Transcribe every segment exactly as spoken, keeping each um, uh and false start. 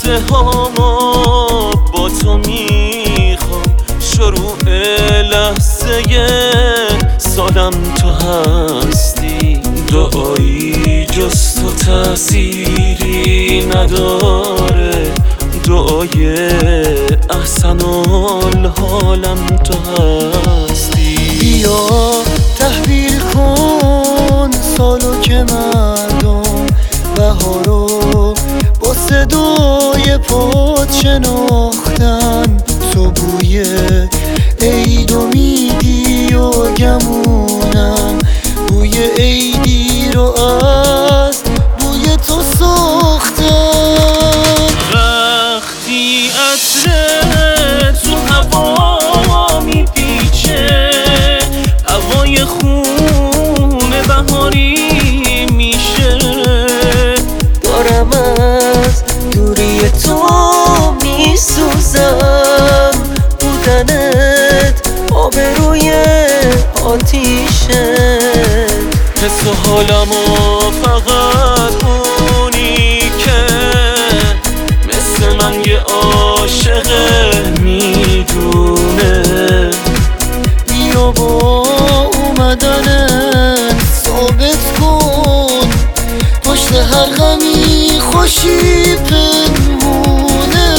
لحظه هامو با تو میخوام، شروع لحظه سالم تو هستی. دعایی جز تو تأثیری نداره، دعای احسن الحالم تو هستی. بیا تحویل کن سالو که مردم بهارو با صدای پاد شناختن. تو بوی عیدو میدی و گمونم بوی عیدی رو از بوی تو ساختن. وقتی عطر تو هوا میپیچه، هوای خون بهاری میشه. دارم از دوری تو میسوزم، بودنت آبروی آتیشه. حس و حالمو فقط اونی که مثل من یه عاشق میدونه. بیا با اومدنت ثابت کن پشت هر غمی خوشی پنهونه.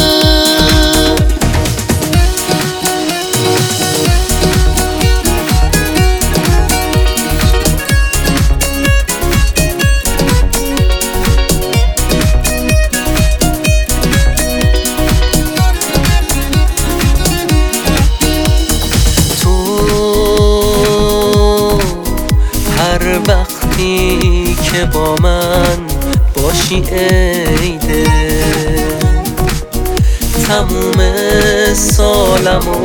وقتی که با من باشی عیده، تموم سالمو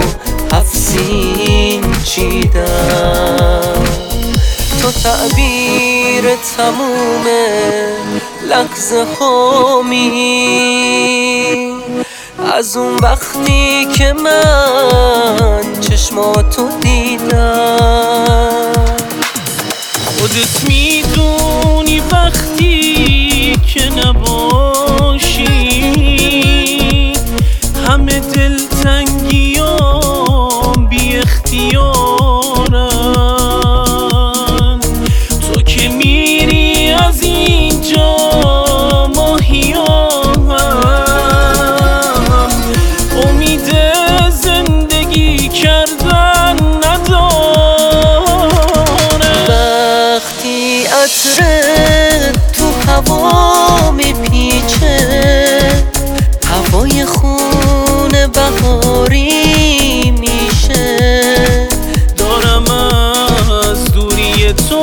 هفت چیدم. تو تعبیر تموم لحظه هامی، از اون وقتی که من چشماتو دیدم. خودت میدونی وقتی که نباشی همه دلتنگیام بی اختیارن. تو که میری از اینجا ماهیا هم امید زندگی کردن عطر تو هوا میپیچه، هوای خون بهاری میشه. دارم از دوری تو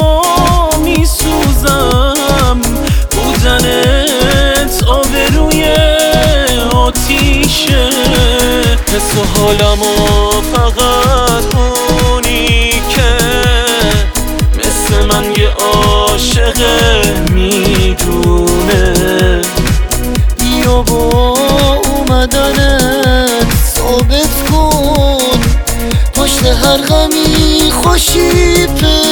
میسوزم، بودنت آبروی آتیشه. حس و حالمو فقط اونی که مثل من یه عاشق میدونه. بیا با اومدنت ثابت کن پشت هر غمی خوشی